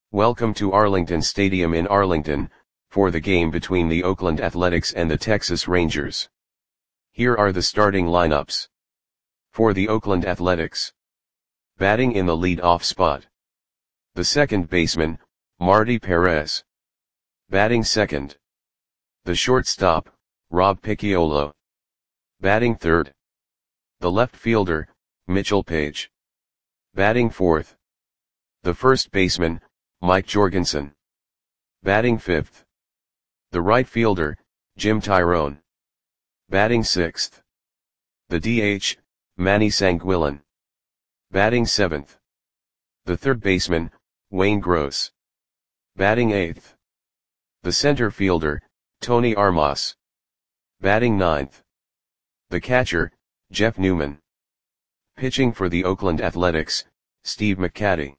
Welcome to Arlington Stadium in Arlington, for the game between the Oakland Athletics and the Texas Rangers. Here are the starting lineups. For the Oakland Athletics. Batting in the lead-off spot. The second baseman, Marty Perez. Batting second. The shortstop, Rob Picciolo. Batting third. The left fielder, Mitchell Page. Batting fourth. The first baseman, Mike Jorgensen. Batting fifth. The right fielder, Jim Tyrone. Batting sixth. The DH, Manny Sanguillen. Batting seventh. The third baseman, Wayne Gross. Batting eighth. The center fielder, Tony Armas. Batting ninth. The catcher, Jeff Newman. Pitching for the Oakland Athletics, Steve McCatty.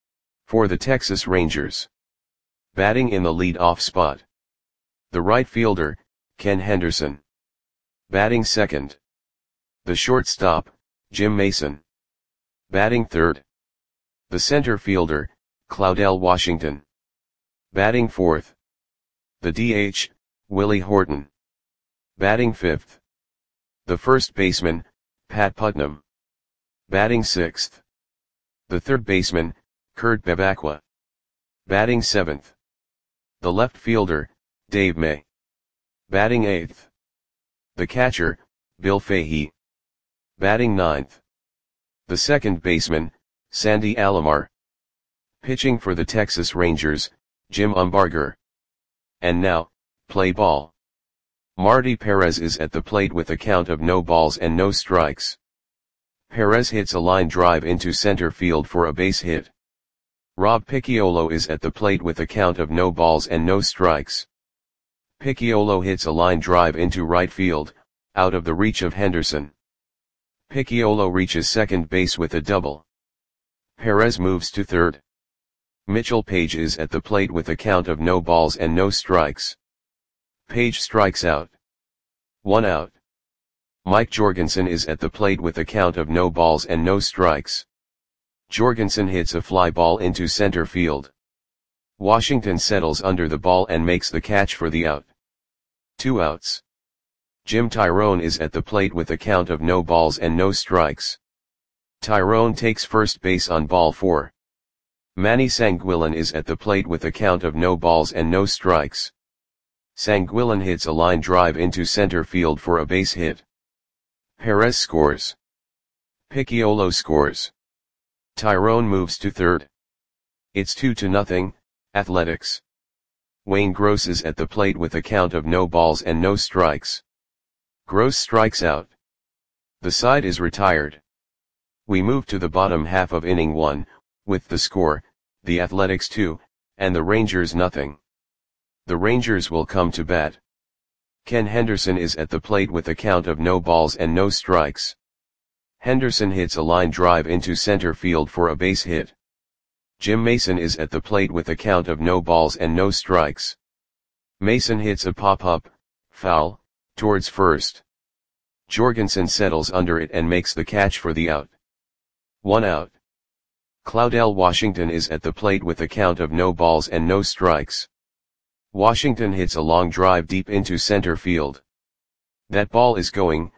For the Texas Rangers. Batting in the lead-off spot. The right fielder, Ken Henderson. Batting second. The shortstop, Jim Mason. Batting third. The center fielder, Claudell Washington. Batting fourth. The DH, Willie Horton. Batting fifth. The first baseman, Pat Putnam. Batting sixth. The third baseman, Kurt Bevacqua. Batting seventh. The left fielder, Dave May. Batting eighth. The catcher, Bill Fahey. Batting ninth. The second baseman, Sandy Alomar. Pitching for the Texas Rangers, Jim Umbarger. And now, play ball. Marty Perez is at the plate with a count of no balls and no strikes. Perez hits a line drive into center field for a base hit. Rob Picciolo is at the plate with a count of no balls and no strikes. Picciolo hits a line drive into right field, out of the reach of Henderson. Picciolo reaches second base with a double. Perez moves to third. Mitchell Page is at the plate with a count of no balls and no strikes. Page strikes out. 1 out. Mike Jorgensen is at the plate with a count of no balls and no strikes. Jorgensen hits a fly ball into center field. Washington settles under the ball and makes the catch for the out. 2 outs. Jim Tyrone is at the plate with a count of no balls and no strikes. Tyrone takes first base on ball 4. Manny Sanguillen is at the plate with a count of no balls and no strikes. Sanguillen hits a line drive into center field for a base hit. Perez scores. Picciolo scores. Tyrone moves to third. It's 2-0, Athletics. Wayne Gross is at the plate with a count of no balls and no strikes. Gross strikes out. The side is retired. We move to the bottom half of inning 1, with the score, the Athletics 2, and the Rangers nothing. The Rangers will come to bat. Ken Henderson is at the plate with a count of no balls and no strikes. Henderson hits a line drive into center field for a base hit. Jim Mason is at the plate with a count of no balls and no strikes. Mason hits a pop-up, foul, towards first. Jorgensen settles under it and makes the catch for the out. 1 out. Claudell Washington is at the plate with a count of no balls and no strikes. Washington hits a long drive deep into center field. That ball is gone.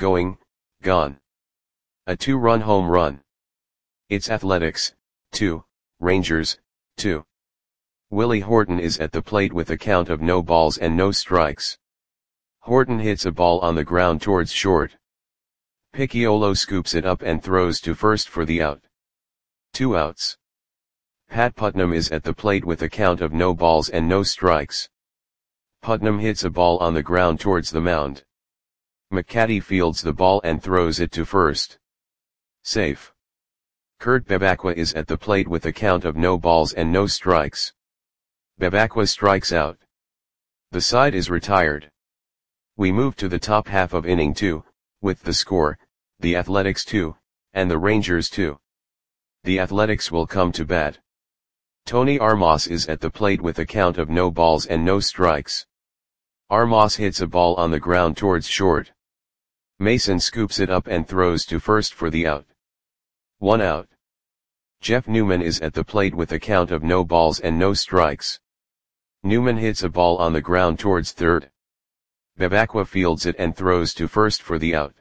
A 2-run home run. It's Athletics, 2, Rangers, 2. Willie Horton is at the plate with a count of no balls and no strikes. Horton hits a ball on the ground towards short. Picciolo scoops it up and throws to first for the out. 2 outs. Pat Putnam is at the plate with a count of no balls and no strikes. Putnam hits a ball on the ground towards the mound. McCatty fields the ball and throws it to first. Safe. Kurt Bevacqua is at the plate with a count of no balls and no strikes. Bevacqua strikes out. The side is retired. We move to the top half of inning 2, with the score, the Athletics 2, and the Rangers 2. The Athletics will come to bat. Tony Armas is at the plate with a count of no balls and no strikes. Armas hits a ball on the ground towards short. Mason scoops it up and throws to first for the out. 1 out. Jeff Newman is at the plate with a count of no balls and no strikes. Newman hits a ball on the ground towards third. Bebacqua fields it and throws to first for the out.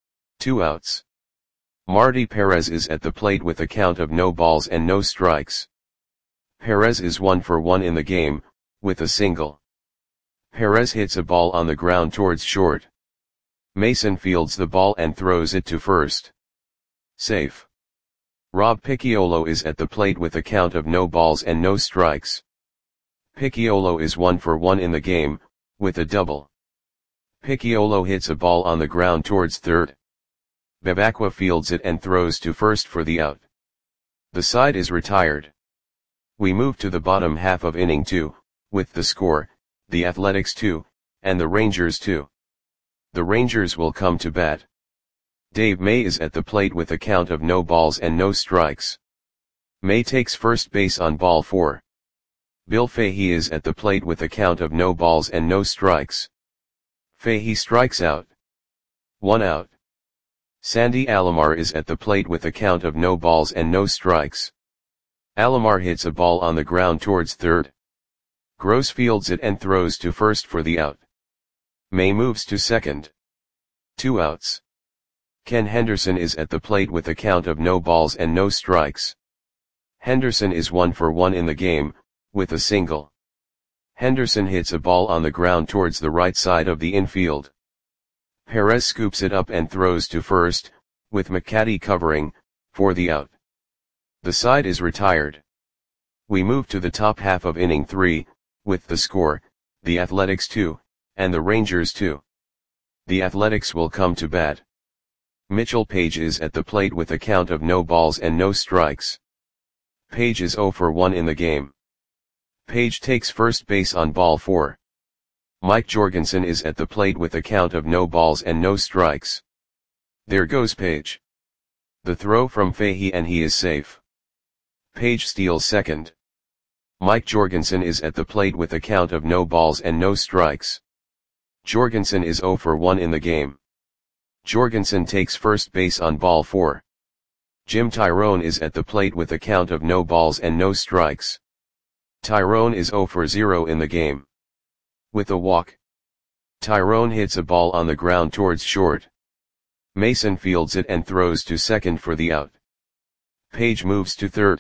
2 outs. Marty Perez is at the plate with a count of no balls and no strikes. Perez is 1 for 1 in the game, with a single. Perez hits a ball on the ground towards short. Mason fields the ball and throws it to first. Safe. Rob Picciolo is at the plate with a count of no balls and no strikes. Picciolo is 1 for 1 in the game, with a double. Picciolo hits a ball on the ground towards third. Bebacqua fields it and throws to first for the out. The side is retired. We move to the bottom half of inning 2, with the score, the Athletics 2, and the Rangers 2. The Rangers will come to bat. Dave May is at the plate with a count of no balls and no strikes. May takes first base on ball 4. Bill Fahey is at the plate with a count of no balls and no strikes. Fahey strikes out. 1 out. Sandy Alomar is at the plate with a count of no balls and no strikes. Alomar hits a ball on the ground towards third. Gross fields it and throws to first for the out. May moves to second. 2 outs. Ken Henderson is at the plate with a count of no balls and no strikes. Henderson is 1 for 1 in the game, with a single. Henderson hits a ball on the ground towards the right side of the infield. Perez scoops it up and throws to first, with McCaddy covering, for the out. The side is retired. We move to the top half of inning 3, with the score, the Athletics 2, and the Rangers 2. The Athletics will come to bat. Mitchell Page is at the plate with a count of no balls and no strikes. Page is 0 for 1 in the game. Page takes first base on ball 4. Mike Jorgensen is at the plate with a count of no balls and no strikes. There goes Page. The throw from Fahey and he is safe. Page steals second. Mike Jorgensen is at the plate with a count of no balls and no strikes. Jorgensen is 0 for 1 in the game. Jorgensen takes first base on ball 4. Jim Tyrone is at the plate with a count of no balls and no strikes. Tyrone is 0 for 0 in the game. With a walk. Tyrone hits a ball on the ground towards short. Mason fields it and throws to second for the out. Page moves to third.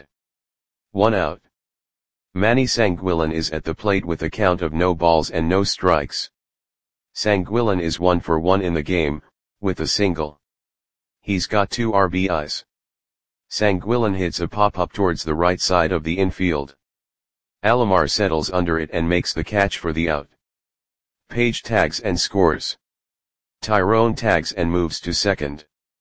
1 out. Manny Sanguillen is at the plate with a count of no balls and no strikes. Sanguillen is 1 for 1 in the game, with a single. He's got 2 RBIs. Sanguillen hits a pop-up towards the right side of the infield. Alomar settles under it and makes the catch for the out. Page tags and scores. Tyrone tags and moves to second.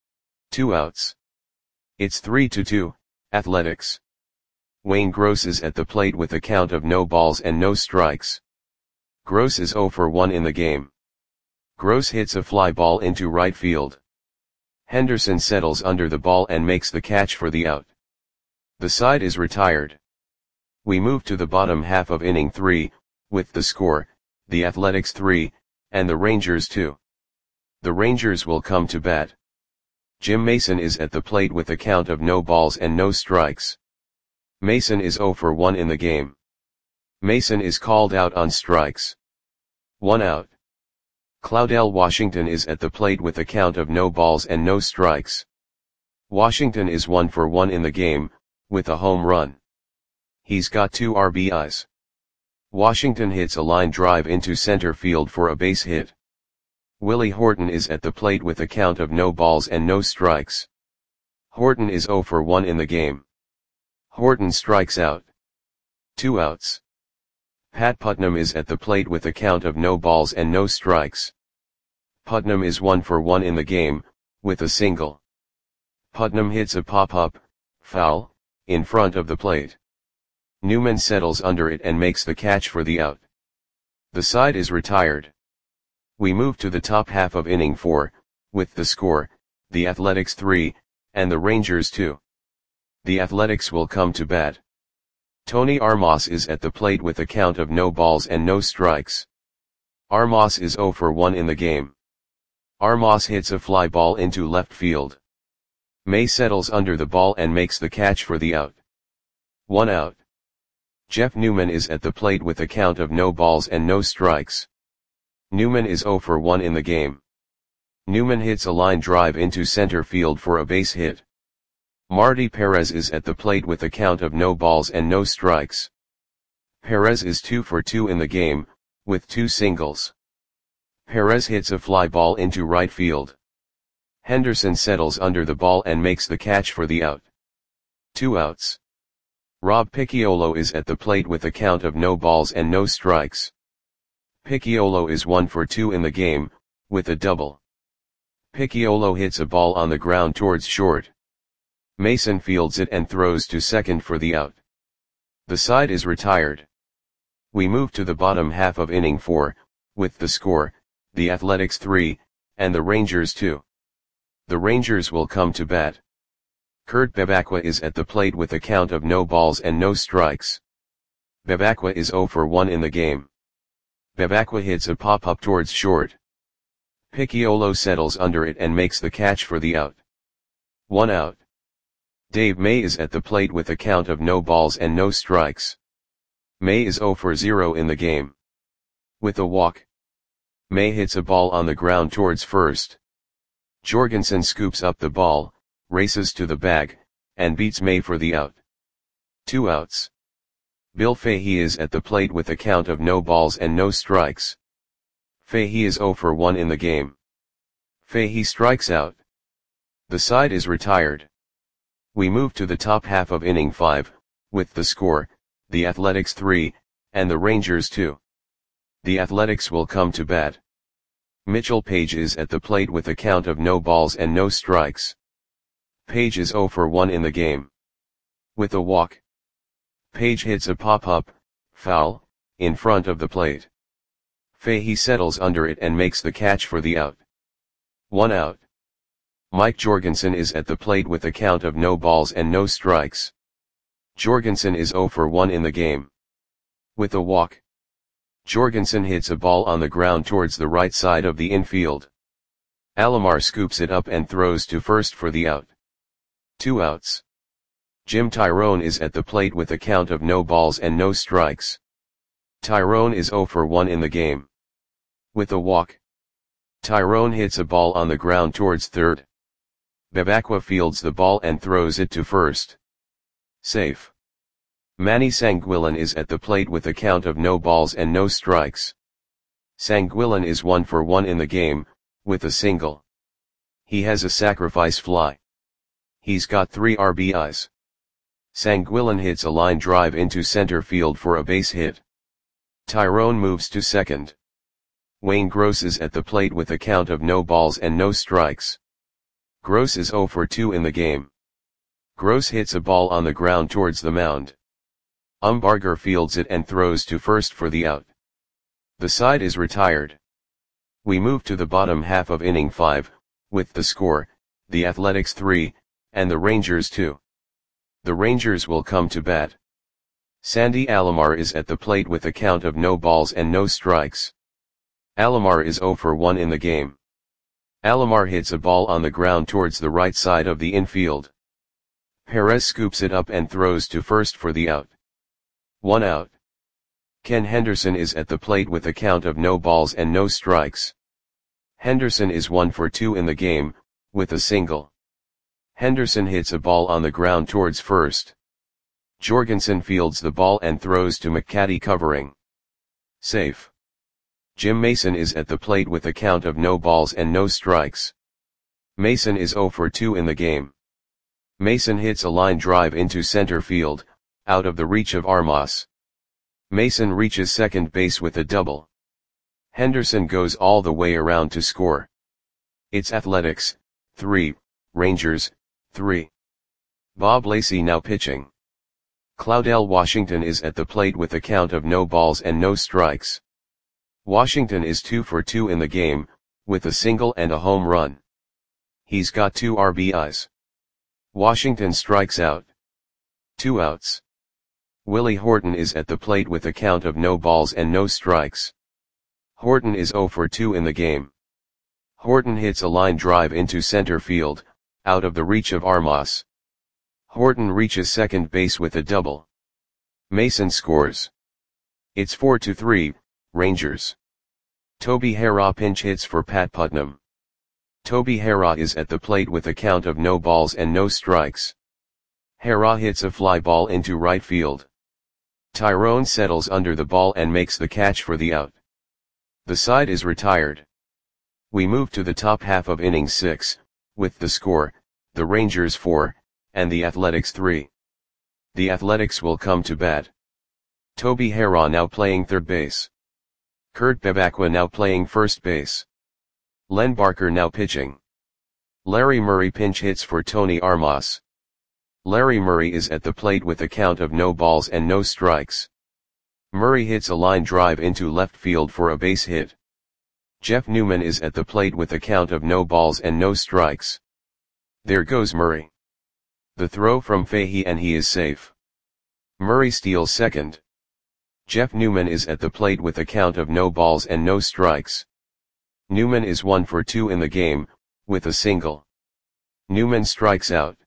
2 outs. It's 3-2, Athletics. Wayne Gross is at the plate with a count of no balls and no strikes. Gross is 0 for 1 in the game. Gross hits a fly ball into right field. Henderson settles under the ball and makes the catch for the out. The side is retired. We move to the bottom half of inning 3, with the score, the Athletics 3, and the Rangers 2. The Rangers will come to bat. Jim Mason is at the plate with a count of no balls and no strikes. Mason is 0 for 1 in the game. Mason is called out on strikes. 1 out. Claudell Washington is at the plate with a count of no balls and no strikes. Washington is 1 for 1 in the game, with a home run. He's got 2 RBIs. Washington hits a line drive into center field for a base hit. Willie Horton is at the plate with a count of no balls and no strikes. Horton is 0 for 1 in the game. Horton strikes out. 2 outs. Pat Putnam is at the plate with a count of no balls and no strikes. Putnam is 1 for 1 in the game, with a single. Putnam hits a pop-up, foul, in front of the plate. Newman settles under it and makes the catch for the out. The side is retired. We move to the top half of inning 4, with the score, the Athletics 3, and the Rangers 2. The Athletics will come to bat. Tony Armas is at the plate with a count of no balls and no strikes. Armas is 0 for 1 in the game. Armas hits a fly ball into left field. May settles under the ball and makes the catch for the out. 1 out. Jeff Newman is at the plate with a count of no balls and no strikes. Newman is 0 for 1 in the game. Newman hits a line drive into center field for a base hit. Marty Perez is at the plate with a count of no balls and no strikes. Perez is 2 for 2 in the game, with 2 singles. Perez hits a fly ball into right field. Henderson settles under the ball and makes the catch for the out. 2 outs. Rob Picciolo is at the plate with a count of no balls and no strikes. Picciolo is 1 for 2 in the game, with a double. Picciolo hits a ball on the ground towards short. Mason fields it and throws to second for the out. The side is retired. We move to the bottom half of inning 4, with the score, the Athletics 3, and the Rangers 2. The Rangers will come to bat. Kurt Bevacqua is at the plate with a count of no balls and no strikes. Bevacqua is 0 for 1 in the game. Bevacqua hits a pop-up towards short. Picciolo settles under it and makes the catch for the out. 1 out. Dave May is at the plate with a count of no balls and no strikes. May is 0 for 0 in the game. With a walk. May hits a ball on the ground towards first. Jorgensen scoops up the ball, races to the bag, and beats May for the out. 2 outs. Bill Fahey is at the plate with a count of no balls and no strikes. Fahey is 0 for 1 in the game. Fahey strikes out. The side is retired. We move to the top half of inning 5, with the score, the Athletics 3, and the Rangers 2. The Athletics will come to bat. Mitchell Page is at the plate with a count of no balls and no strikes. Page is 0 for 1 in the game. With a walk. Page hits a pop-up, foul, in front of the plate. Fahey settles under it and makes the catch for the out. 1 out. Mike Jorgensen is at the plate with a count of no balls and no strikes. Jorgensen is 0 for 1 in the game. With a walk. Jorgensen hits a ball on the ground towards the right side of the infield. Alomar scoops it up and throws to first for the out. 2 outs. Jim Tyrone is at the plate with a count of no balls and no strikes. Tyrone is 0 for 1 in the game. With a walk. Tyrone hits a ball on the ground towards third. Bevacqua fields the ball and throws it to first. Safe. Manny Sanguillen is at the plate with a count of no balls and no strikes. Sanguillen is 1 for 1 in the game, with a single. He has a sacrifice fly. He's got 3 RBIs. Sanguillen hits a line drive into center field for a base hit. Tyrone moves to second. Wayne Gross is at the plate with a count of no balls and no strikes. Gross is 0 for 2 in the game. Gross hits a ball on the ground towards the mound. Umbarger fields it and throws to first for the out. The side is retired. We move to the bottom half of inning 5, with the score, the Athletics 3, and the Rangers 2. The Rangers will come to bat. Sandy Alomar is at the plate with a count of no balls and no strikes. Alomar is 0 for 1 in the game. Alomar hits a ball on the ground towards the right side of the infield. Perez scoops it up and throws to first for the out. 1 out. Ken Henderson is at the plate with a count of no balls and no strikes. Henderson is 1 for 2 in the game, with a single. Henderson hits a ball on the ground towards first. Jorgensen fields the ball and throws to McCaddy covering. Safe. Jim Mason is at the plate with a count of no balls and no strikes. Mason is 0 for 2 in the game. Mason hits a line drive into center field, out of the reach of Armas. Mason reaches second base with a double. Henderson goes all the way around to score. It's Athletics, 3, Rangers, 3. Bob Lacey now pitching. Claudel Washington is at the plate with a count of no balls and no strikes. Washington is 2 for 2 in the game, with a single and a home run. He's got 2 RBIs. Washington strikes out. 2 outs. Willie Horton is at the plate with a count of no balls and no strikes. Horton is 0 for 2 in the game. Horton hits a line drive into center field, out of the reach of Armas. Horton reaches second base with a double. Mason scores. It's 4-3, Rangers. Toby Harrah pinch hits for Pat Putnam. Toby Harrah is at the plate with a count of no balls and no strikes. Harrah hits a fly ball into right field. Tyrone settles under the ball and makes the catch for the out. The side is retired. We move to the top half of inning 6, with the score, the Rangers 4, and the Athletics 3. The Athletics will come to bat. Toby Harrah now playing third base. Kurt Bevacqua now playing first base. Len Barker now pitching. Larry Murray pinch hits for Tony Armas. Larry Murray is at the plate with a count of no balls and no strikes. Murray hits a line drive into left field for a base hit. Jeff Newman is at the plate with a count of no balls and no strikes. There goes Murray. The throw from Fahey and he is safe. Murray steals second. Jeff Newman is at the plate with a count of no balls and no strikes. Newman is 1 for 2 in the game, with a single. Newman strikes out.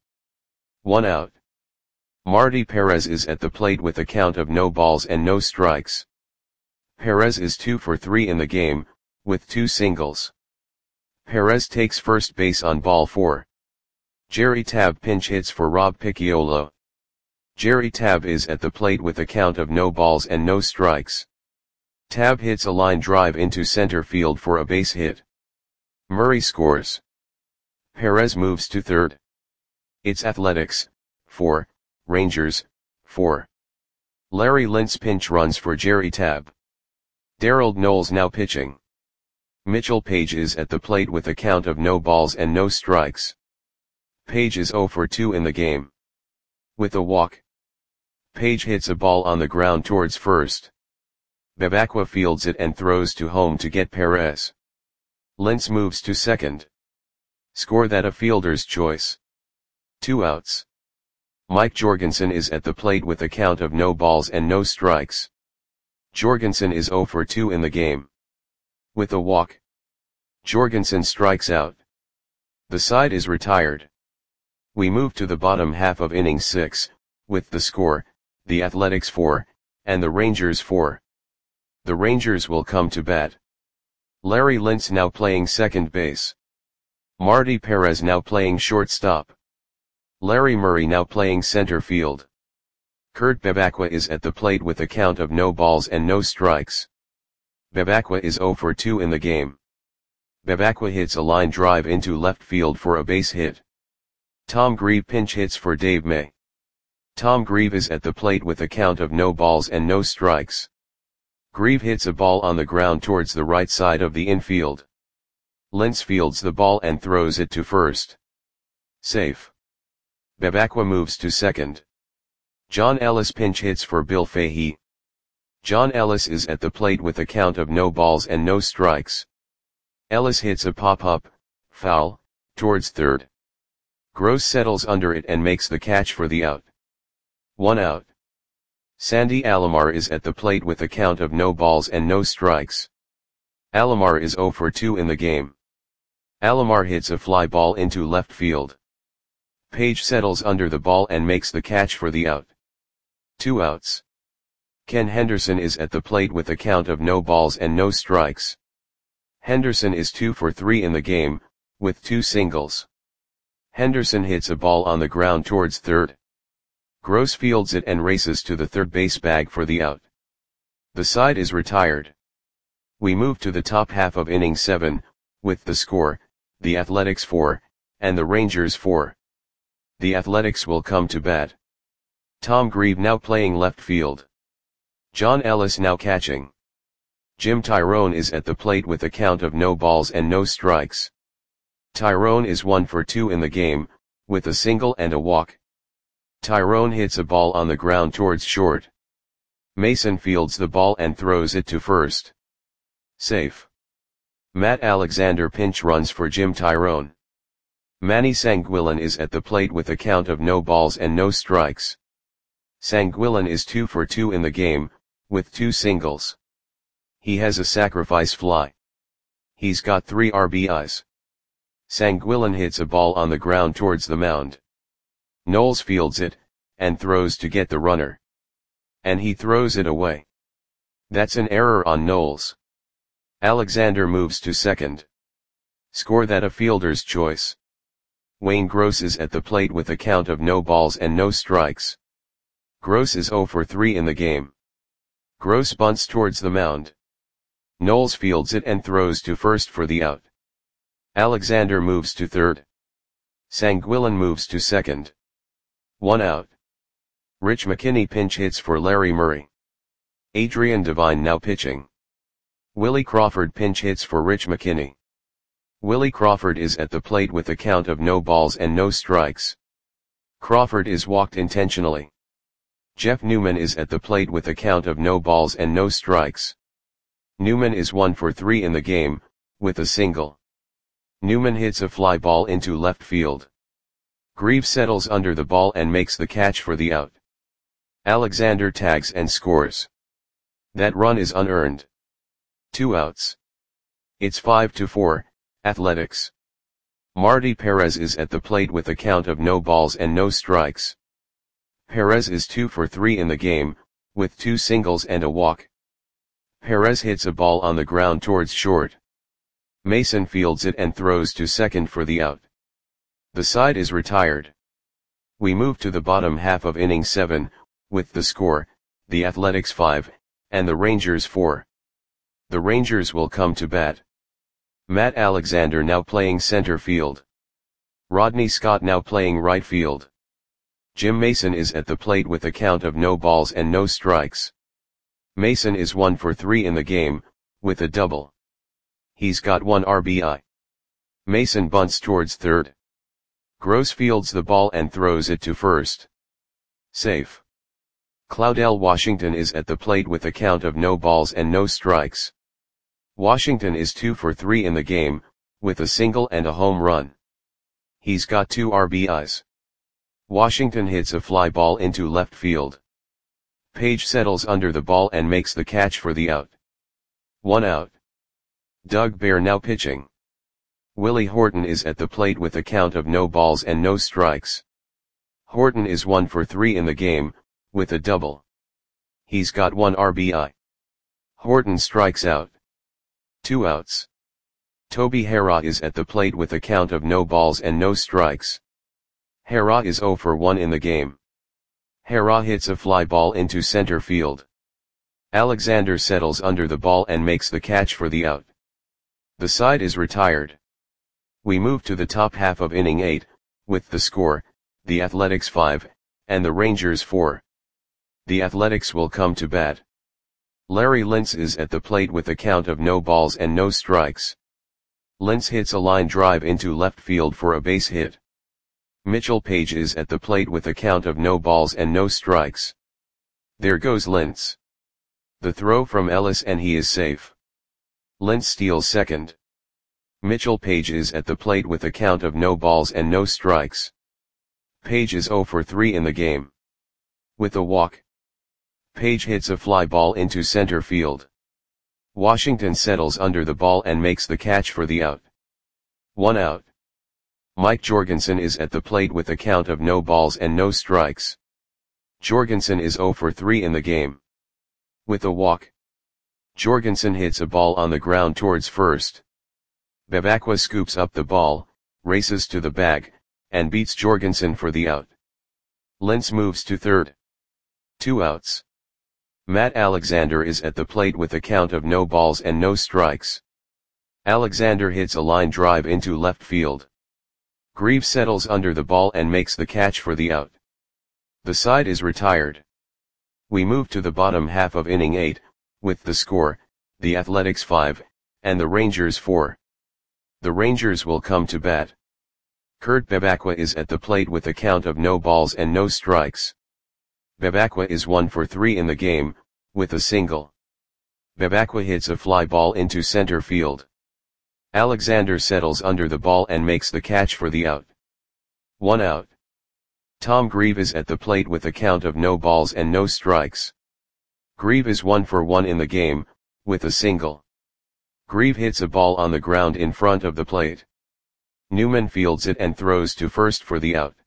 1 out. Marty Perez is at the plate with a count of no balls and no strikes. Perez is 2 for 3 in the game, with 2 singles. Perez takes first base on ball 4. Jerry Tabb pinch hits for Rob Picciolo. Jerry Tabb is at the plate with a count of no balls and no strikes. Tabb hits a line drive into center field for a base hit. Murray scores. Perez moves to third. It's Athletics, 4, Rangers, 4. Larry Lintz pinch runs for Jerry Tabb. Darrell Knowles now pitching. Mitchell Page is at the plate with a count of no balls and no strikes. Page is 0 for 2 in the game. With a walk. Page hits a ball on the ground towards first. Bevacqua fields it and throws to home to get Perez. Lintz moves to second. Score that a fielder's choice. 2 outs. Mike Jorgensen is at the plate with a count of no balls and no strikes. Jorgensen is 0 for 2 in the game. With a walk. Jorgensen strikes out. The side is retired. We move to the bottom half of inning 6, with the score, the Athletics 4, and the Rangers 4. The Rangers will come to bat. Larry Lintz now playing second base. Marty Perez now playing shortstop. Larry Murray now playing center field. Kurt Bevacqua is at the plate with a count of no balls and no strikes. Bevacqua is 0 for 2 in the game. Bevacqua hits a line drive into left field for a base hit. Tom Grieve pinch hits for Dave May. Tom Grieve is at the plate with a count of no balls and no strikes. Grieve hits a ball on the ground towards the right side of the infield. Lintz fields the ball and throws it to first. Safe. Bevacqua moves to second. John Ellis pinch hits for Bill Fahey. John Ellis is at the plate with a count of no balls and no strikes. Ellis hits a pop-up, foul, towards third. Gross settles under it and makes the catch for the out. 1 out. Sandy Alomar is at the plate with a count of no balls and no strikes. Alomar is 0 for 2 in the game. Alomar hits a fly ball into left field. Page settles under the ball and makes the catch for the out. 2 outs. Ken Henderson is at the plate with a count of no balls and no strikes. Henderson is 2 for 3 in the game, with 2 singles. Henderson hits a ball on the ground towards third. Gross fields it and races to the third base bag for the out. The side is retired. We move to the top half of inning 7, with the score, the Athletics 4, and the Rangers 4. The Athletics will come to bat. Tom Grieve now playing left field. John Ellis now catching. Jim Tyrone is at the plate with a count of no balls and no strikes. Tyrone is 1 for 2 in the game, with a single and a walk. Tyrone hits a ball on the ground towards short. Mason fields the ball and throws it to first. Safe. Matt Alexander pinch runs for Jim Tyrone. Manny Sanguillen is at the plate with a count of no balls and no strikes. Sanguillen is 2 for 2 in the game, with 2 singles. He has a sacrifice fly. He's got 3 RBIs. Sanguillon hits a ball on the ground towards the mound. Knowles fields it, and throws to get the runner. And he throws it away. That's an error on Knowles. Alexander moves to second. Score that a fielder's choice. Wayne Gross is at the plate with a count of no balls and no strikes. Gross is 0 for 3 in the game. Gross bunts towards the mound. Knowles fields it and throws to first for the out. Alexander moves to third. Sanguillon moves to second. 1 out. Rich McKinney pinch hits for Larry Murray. Adrian Devine now pitching. Willie Crawford pinch hits for Rich McKinney. Willie Crawford is at the plate with a count of no balls and no strikes. Crawford is walked intentionally. Jeff Newman is at the plate with a count of no balls and no strikes. Newman is 1 for 3 in the game, with a single. Newman hits a fly ball into left field. Grieve settles under the ball and makes the catch for the out. Alexander tags and scores. That run is unearned. 2 outs. It's 5-4, Athletics. Marty Perez is at the plate with a count of no balls and no strikes. Perez is 2 for 3 in the game, with 2 singles and a walk. Perez hits a ball on the ground towards short. Mason fields it and throws to second for the out. The side is retired. We move to the bottom half of inning 7, with the score, the Athletics 5, and the Rangers 4. The Rangers will come to bat. Matt Alexander now playing center field. Rodney Scott now playing right field. Jim Mason is at the plate with a count of no balls and no strikes. Mason is 1 for 3 in the game, with a double. He's got 1 RBI. Mason bunts towards third. Gross fields the ball and throws it to first. Safe. Claudell Washington is at the plate with a count of no balls and no strikes. Washington is 2 for 3 in the game, with a single and a home run. He's got 2 RBIs. Washington hits a fly ball into left field. Page settles under the ball and makes the catch for the out. 1 out. Doug Bear now pitching. Willie Horton is at the plate with a count of no balls and no strikes. Horton is 1 for 3 in the game, with a double. He's got 1 RBI. Horton strikes out. 2 outs. Toby Harrah is at the plate with a count of no balls and no strikes. Harrah is 0 for 1 in the game. Harrah hits a fly ball into center field. Alexander settles under the ball and makes the catch for the out. The side is retired. We move to the top half of inning 8, with the score, the Athletics 5, and the Rangers 4. The Athletics will come to bat. Larry Lintz is at the plate with a count of no balls and no strikes. Lintz hits a line drive into left field for a base hit. Mitchell Page is at the plate with a count of no balls and no strikes. There goes Lintz. The throw from Ellis and he is safe. Lintz steals second. Mitchell Page is at the plate with a count of no balls and no strikes. Page is 0 for 3 in the game. With a walk. Page hits a fly ball into center field. Washington settles under the ball and makes the catch for the out. 1 out. Mike Jorgensen is at the plate with a count of no balls and no strikes. Jorgensen is 0 for 3 in the game. With a walk. Jorgensen hits a ball on the ground towards first. Bevacqua scoops up the ball, races to the bag, and beats Jorgensen for the out. Lintz moves to third. 2 outs. Matt Alexander is at the plate with a count of no balls and no strikes. Alexander hits a line drive into left field. Grieve settles under the ball and makes the catch for the out. The side is retired. We move to the bottom half of inning 8, with the score, the Athletics 5, and the Rangers 4. The Rangers will come to bat. Kurt Bevacqua is at the plate with a count of no balls and no strikes. Bevacqua is 1 for 3 in the game, with a single. Bevacqua hits a fly ball into center field. Alexander settles under the ball and makes the catch for the out. 1 out. Tom Grieve is at the plate with a count of no balls and no strikes. Grieve is 1 for 1 in the game, with a single. Grieve hits a ball on the ground in front of the plate. Newman fields it and throws to first for the out.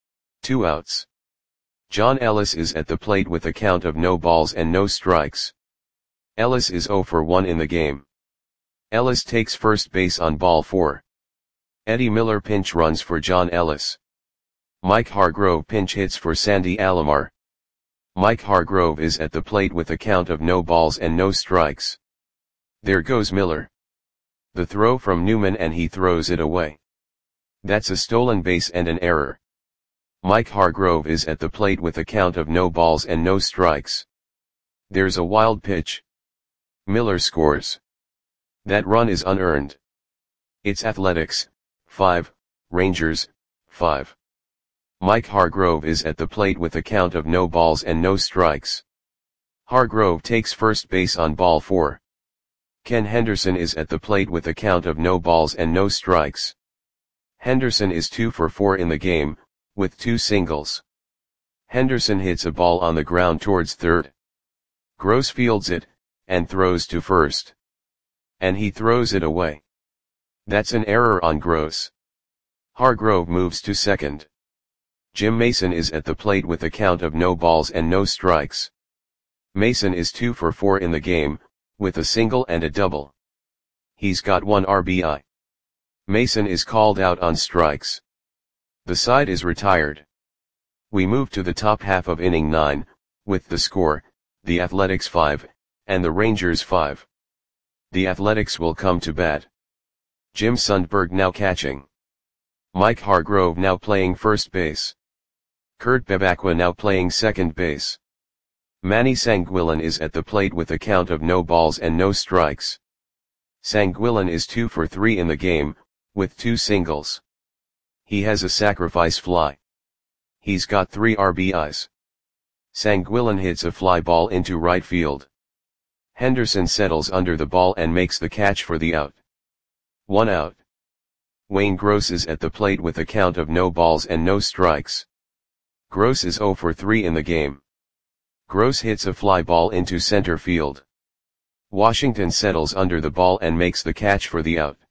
2 outs. John Ellis is at the plate with a count of no balls and no strikes. Ellis is 0 for 1 in the game. Ellis takes first base on ball 4. Eddie Miller pinch runs for John Ellis. Mike Hargrove pinch hits for Sandy Alomar. Mike Hargrove is at the plate with a count of no balls and no strikes. There goes Miller. The throw from Newman and he throws it away. That's a stolen base and an error. Mike Hargrove is at the plate with a count of no balls and no strikes. There's a wild pitch. Miller scores. That run is unearned. It's Athletics, 5, Rangers, 5. Mike Hargrove is at the plate with a count of no balls and no strikes. Hargrove takes first base on ball 4. Ken Henderson is at the plate with a count of no balls and no strikes. Henderson is 2 for 4 in the game, with 2 singles. Henderson hits a ball on the ground towards third. Gross fields it, and throws to first. And he throws it away. That's an error on Gross. Hargrove moves to second. Jim Mason is at the plate with a count of no balls and no strikes. Mason is 2 for 4 in the game, with a single and a double. He's got 1 RBI. Mason is called out on strikes. The side is retired. We move to the top half of inning 9, with the score, the Athletics 5, and the Rangers 5. The Athletics will come to bat. Jim Sundberg now catching. Mike Hargrove now playing first base. Kurt Bebacqua now playing second base. Manny Sanguillen is at the plate with a count of no balls and no strikes. Sanguillen is 2 for 3 in the game, with 2 singles. He has a sacrifice fly. He's got 3 RBIs. Sanguillen hits a fly ball into right field. Henderson settles under the ball and makes the catch for the out. 1 out. Wayne Gross is at the plate with a count of no balls and no strikes. Gross is 0 for 3 in the game. Gross hits a fly ball into center field. Washington settles under the ball and makes the catch for the out.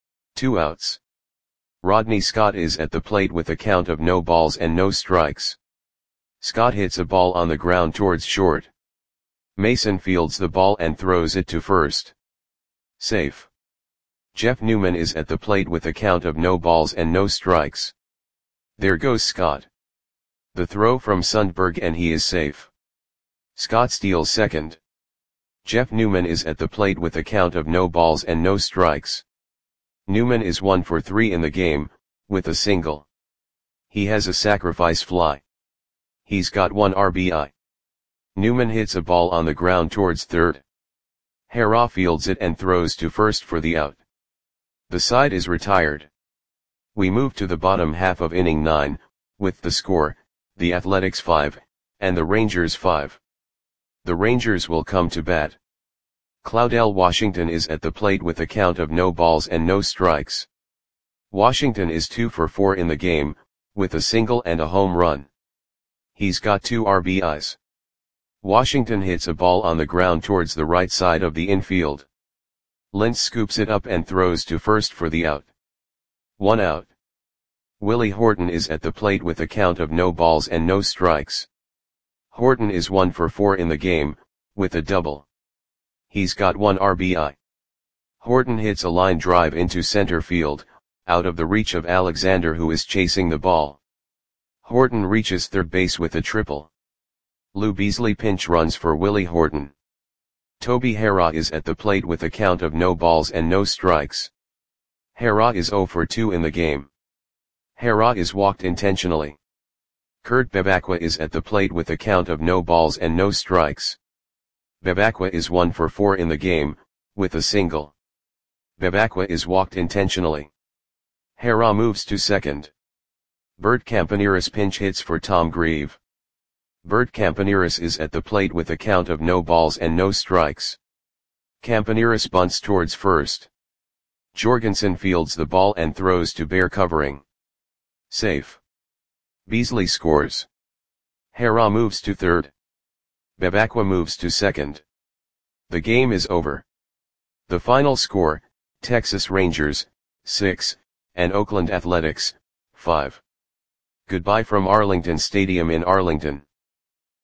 2 outs. Rodney Scott is at the plate with a count of no balls and no strikes. Scott hits a ball on the ground towards short. Mason fields the ball and throws it to first. Safe. Jeff Newman is at the plate with a count of no balls and no strikes. There goes Scott. The throw from Sundberg and he is safe. Scott steals second. Jeff Newman is at the plate with a count of no balls and no strikes. Newman is 1 for 3 in the game, with a single. He has a sacrifice fly. He's got 1 RBI. Newman hits a ball on the ground towards third. Harrah fields it and throws to first for the out. The side is retired. We move to the bottom half of inning 9, with the score, the Athletics 5, and the Rangers 5. The Rangers will come to bat. Claudell Washington is at the plate with a count of no balls and no strikes. Washington is 2 for 4 in the game, with a single and a home run. He's got 2 RBIs. Washington hits a ball on the ground towards the right side of the infield. Lentz scoops it up and throws to first for the out. 1 out. Willie Horton is at the plate with a count of no balls and no strikes. Horton is 1 for 4 in the game, with a double. He's got 1 RBI. Horton hits a line drive into center field, out of the reach of Alexander who is chasing the ball. Horton reaches third base with a triple. Lou Beasley pinch runs for Willie Horton. Toby Harrah is at the plate with a count of no balls and no strikes. Harrah is 0 for 2 in the game. Harrah is walked intentionally. Kurt Bebacqua is at the plate with a count of no balls and no strikes. Bebacqua is 1 for 4 in the game, with a single. Bebacqua is walked intentionally. Harrah moves to second. Bert Campaneris pinch hits for Tom Grieve. Bert Campaneris is at the plate with a count of no balls and no strikes. Campaneris bunts towards first. Jorgensen fields the ball and throws to bare covering. Safe. Beasley scores. Harrah moves to third. Bebacqua moves to second. The game is over. The final score, Texas Rangers, 6, and Oakland Athletics, 5. Goodbye from Arlington Stadium in Arlington.